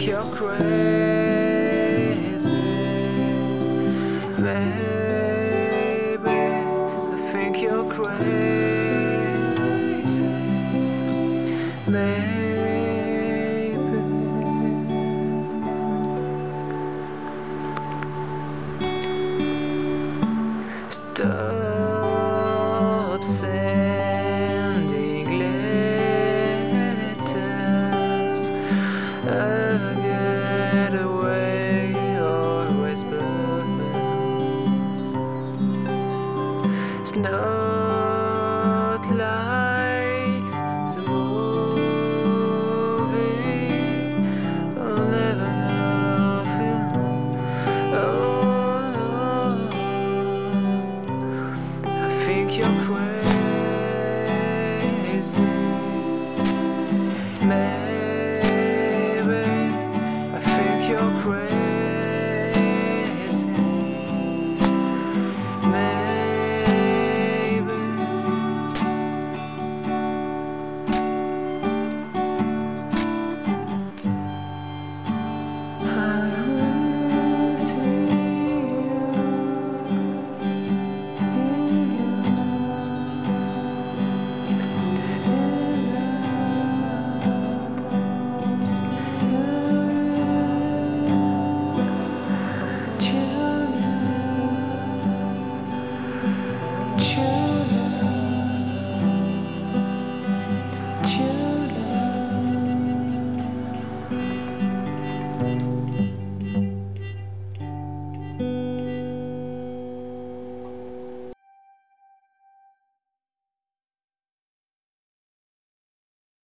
you're crazy, baby. I think you're crazy, baby. Stop sending letters. I'll get away, always burn. It's not like the movie. I'll never know. Oh no, I think you're crazy, man.